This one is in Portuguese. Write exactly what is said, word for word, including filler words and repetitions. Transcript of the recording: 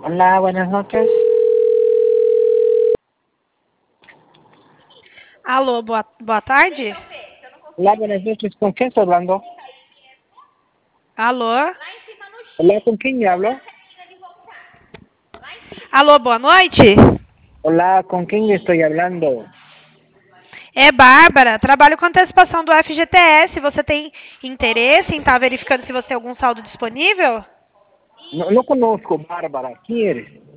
Hola, buenas noches. Alô, boa, boa tarde? Hola, buenas noches. ¿Con quién estoy hablando? Alô? Hola, ¿con quién hablo? Alô, boa noite? Hola, ¿con quién estoy hablando? É Bárbara, trabalho com antecipação do F G T S. Você tem interesse em estar verificando se você tem algum saldo disponível? No, no conozco, Bárbara. ¿Quién eres?